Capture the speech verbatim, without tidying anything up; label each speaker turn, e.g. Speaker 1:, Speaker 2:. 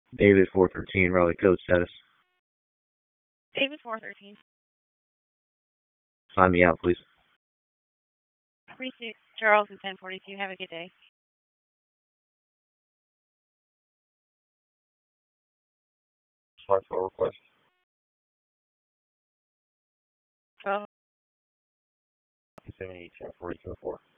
Speaker 1: David four thirteen, Raleigh code status.
Speaker 2: David four thirteen.
Speaker 1: Sign me out, please.
Speaker 2: Precinct Charles and ten forty-two. Have a good day.
Speaker 1: Smart phone request.
Speaker 2: twelve.
Speaker 1: seventy-eight, ten forty-two, four.